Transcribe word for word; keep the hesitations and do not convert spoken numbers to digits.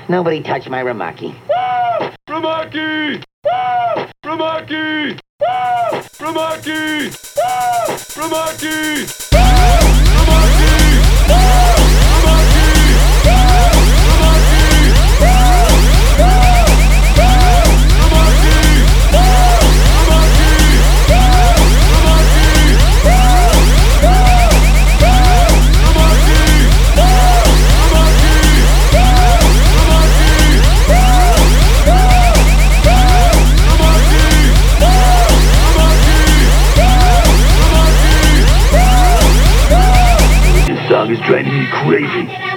Nobody touch my Ramaki. Ramaki! Ramaki! Ramaki! Ramaki! This song is driving me crazy.